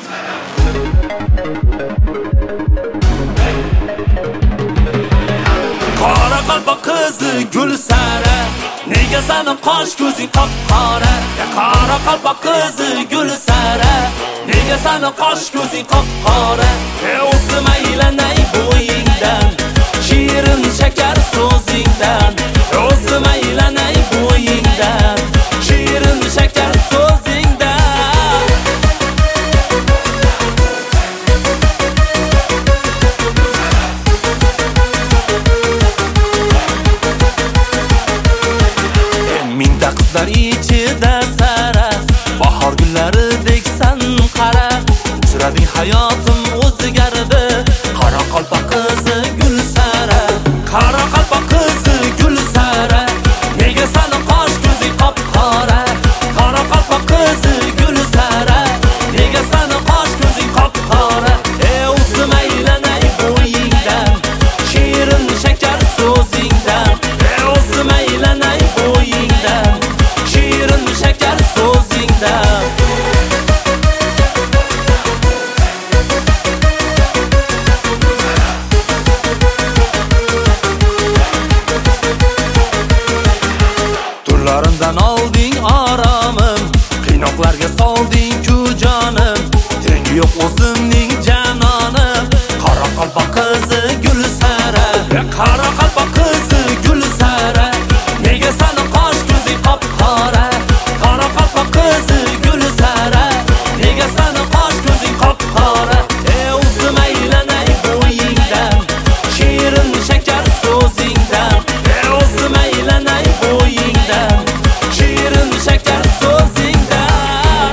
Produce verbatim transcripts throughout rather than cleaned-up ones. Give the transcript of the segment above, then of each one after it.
Qora qalpoq qizi Gulsara, nega seni qosh ko'zing qop-qora? Qora qalpoq qizi Gulsara, nega seni qosh ko'zing qop-qora? O'zim aylanay bo'yingdan, shirin shakar so'zingdan. O'zim aylanay bo'yingdan, shirin shakar so'zingdan. Mingta qizlar ichida sara, bahor gullaridek san qara. Uchrading hayotim o'zgardi, qora qalpoq qizi Gulsara. Qora qalpoq qizi Gulsara, nega seni qosh ko'zing qop-qora? Qora qalpoq qizi Gulsara, nega seni qosh ko'zing qop-qora? Ey o'zim aylanay bo'yingdan, shirin shakar so'zingdan. Ey o'zim aylanay bo'yingdan, shirin shakar so'zingdan. Tunlarimdan olding oromim, qiynoqlarga solding-ku jonim. Tengi yo'q o'zimning janonim. Qora qalpoq qizi Gulsara, qora qalpoq qizi Gulsara, nega seni qosh ko'zing qop-qora? Qora qalpoq qizi Gulsara, nega seni qosh ko'zing qop-qora? Ey o'zim aylanay bo'yingdan, shirin shakar so'zingdan. Ey o'zim aylanay bo'yingdan, shirin shakar so'zingdan.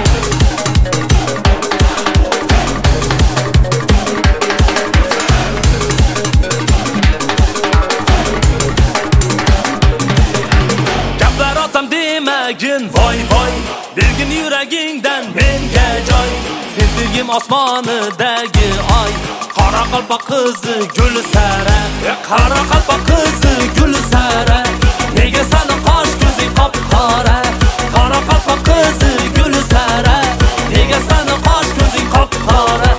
Gaplar otam demagin, voy voy, bergin yuragingdan menga joy. Sen sevgim osmonidagi oy, qora qalpoq qizi Gulsara. Qora qalpoq qizi Gulsara, nega seni qosh ko'zing qop-qora? Qora qalpoq qizi Gulsara, nega seni qosh ko'zing qop-qora?